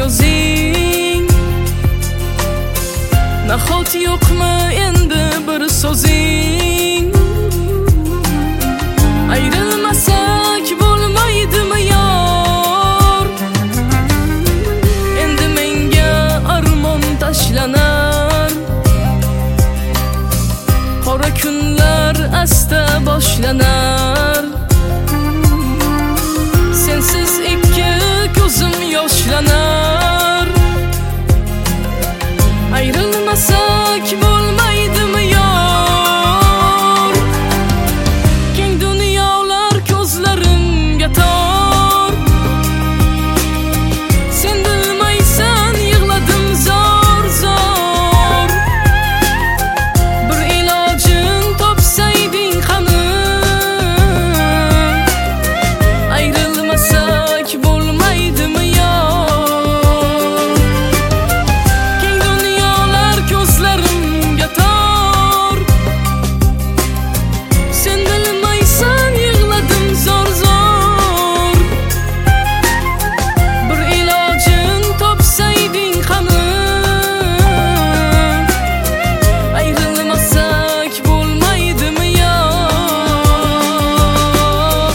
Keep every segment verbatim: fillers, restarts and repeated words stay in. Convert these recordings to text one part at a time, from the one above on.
o'zing. Nahot yo'qmi endi bir so'zing? Ayrılmasak bo'lmaydimi yor? Endi menga armon tashlanar. Qora kunlar asta boshlanar. Sensiz ikki ko'zim yoshlanar. Ayrılmasak bo'lmaydimi yor? Keng dunyolar ko'zlarimga tor. Sen bilmaysan yig'ladim zor zor. Bir ilojin topsayding qani. Ayrılmasak bo'lmaydimi yor? Keng dunyolar ko'zlarimga tor. Sen bilmaysan yig'ladim zor zor. Bir ilojin topsayding qani. Ayrılmasak bo'lmaydimi yor?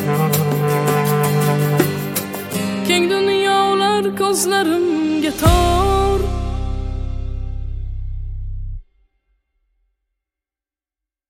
Keng dunyolar ko'zlarimga tor.